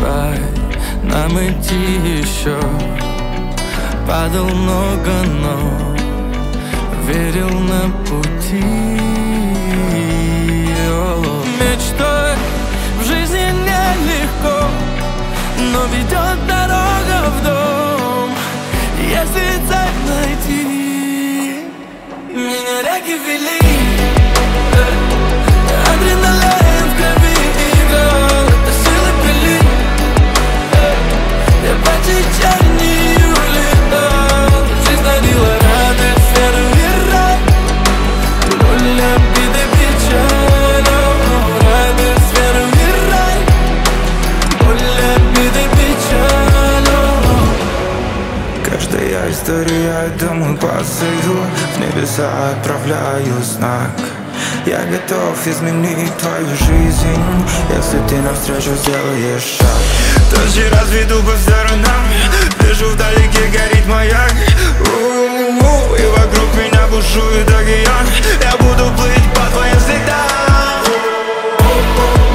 рай нам идти еще. Падал много, но верил на пути. Мечтой в жизни нелегко, но ведет дорога в дом, если цель найти. Меня реки вели, адреналин в крови играл, это силы пили. Я по течению летал, жизнь дарила радость, веру и рай. Боль, обиды, печаль, радость, веру и рай. Боль, обиды, печаль. Каждая история — это мой посыл, в небеса отправляю знак. Я готов изменить твою жизнь, если ты навстречу сделаешь шаг. Тучи разведу по сторонам, вижу вдалеке горит маяк. И вокруг меня бушует океан, я буду плыть по твоим следам.